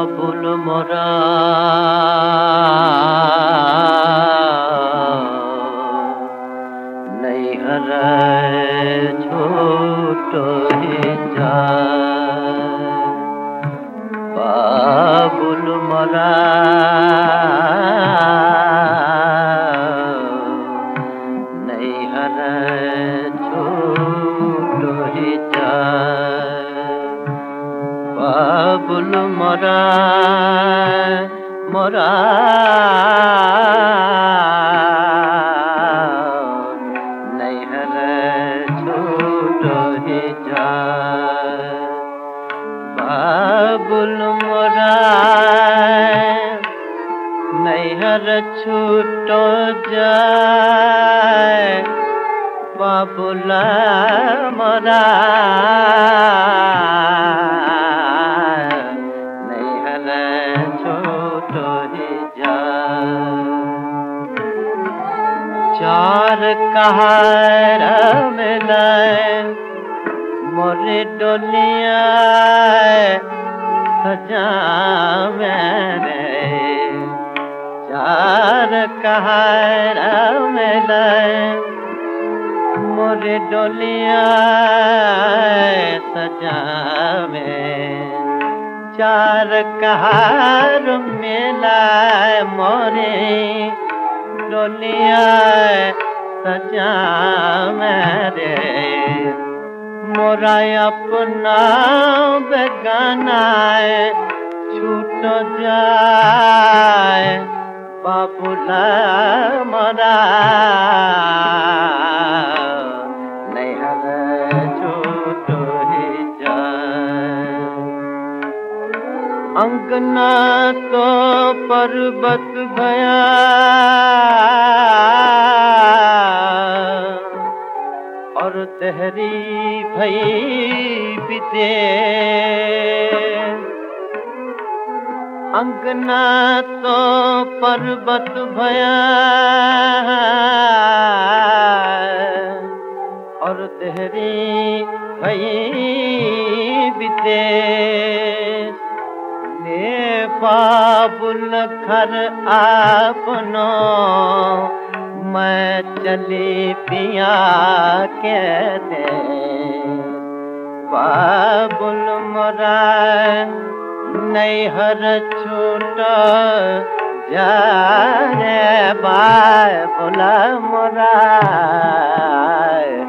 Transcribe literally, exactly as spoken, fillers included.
बाबुल मोरा नैहर छोट ही जाए। बाबुल मोरा नैहर छोट ही जाए। बाबुल मोरा मोरा नैहर छोट ही जाए। बाबुल मोरा नैहर छूट जाए। बाबुल मोरा नैहर छूट ही जाए। चार कहार मिलाए मोरे डोलिया सजा मेरे। चार कहार मिलाए मोरे डोलिया सजा में। चार कहार मिलाए मोरे डोलिया सजा मेरे। मोरा अपना बेगाना छूट जाए। बाबुल मोरा नैहर छूट ही जाए। अंगना तो पर्वत भया और तेहरी भई बीते। अंगना तो पर्वत भया और तेहरी भई बीते। ले बाबुल घर आपनो मैं चली पिया के दे। बाबुल मोरा नैहर छूट जाए। बाबुल मोरा